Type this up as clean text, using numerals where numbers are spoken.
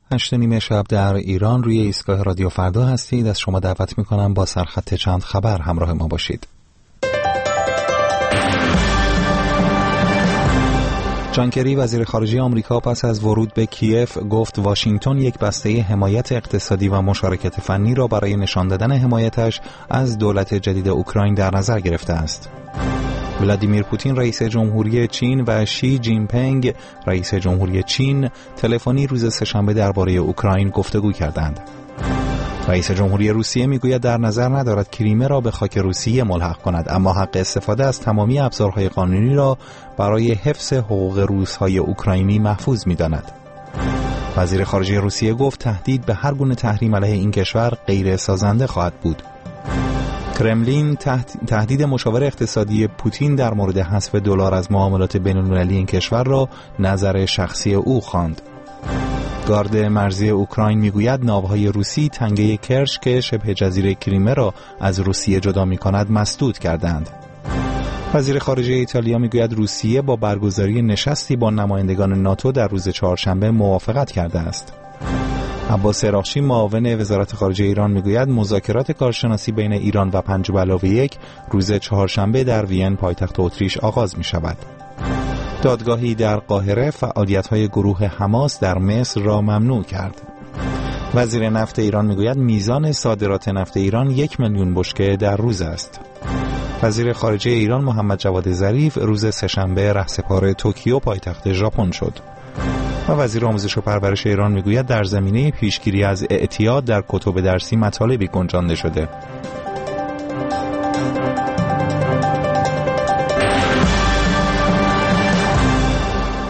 8:30 شب در ایران روی ایستگاه رادیو فردا هستید. از شما دعوت میکنم با سرخط چند خبر همراه ما باشید. جان کری وزیر خارجه آمریکا پس از ورود به کیف گفت واشنگتن یک بسته حمایت اقتصادی و مشارکت فنی را برای نشان دادن حمایتش از دولت جدید اوکراین در نظر گرفته است. ولادیمیر پوتین رئیس جمهوری چین و شی جین پینگ رئیس جمهوری چین تلفنی روز سه‌شنبه درباره اوکراین گفتگو کردند. رئیس جمهوری روسیه میگوید در نظر ندارد کریمه را به خاک روسیه ملحق کند، اما حق استفاده از تمامی ابزارهای قانونی را برای حفظ حقوق روس‌های اوکراینی محفوظ می‌داند. وزیر خارجه روسیه گفت تهدید به هر گونه تحریم علیه این کشور غیر سازنده خواهد بود. کرملین تهدید مشاور اقتصادی پوتین در مورد حذف دلار از معاملات بین‌المللی این کشور را نظر شخصی او خواند. گارد مرزی اوکراین میگوید ناوهای روسی تنگه کرچ که شبه جزیره کریمه را از روسیه جدا می‌کند مسدود کردند. وزیر خارجه ایتالیا میگوید روسیه با برگزاری نشستی با نمایندگان ناتو در روز چهارشنبه موافقت کرده است. عباس عراقچی معاون وزارت خارجه ایران میگوید مذاکرات کارشناسی بین ایران و 5+1 روز چهارشنبه در وین پایتخت اتریش آغاز می شود. دادگاهی در قاهره فعالیت‌های گروه حماس در مصر را ممنوع کرد. وزیر نفت ایران میگوید میزان صادرات نفت ایران 1 میلیون بشکه در روز است. وزیر خارجه ایران محمد جواد ظریف روز سه‌شنبه رهسپار توکیو پایتخت ژاپن شد. و وزیر آموزش و پرورش ایران میگوید در زمینه پیشگیری از اعتیاد در کتب درسی مطالبی گنجانده شده.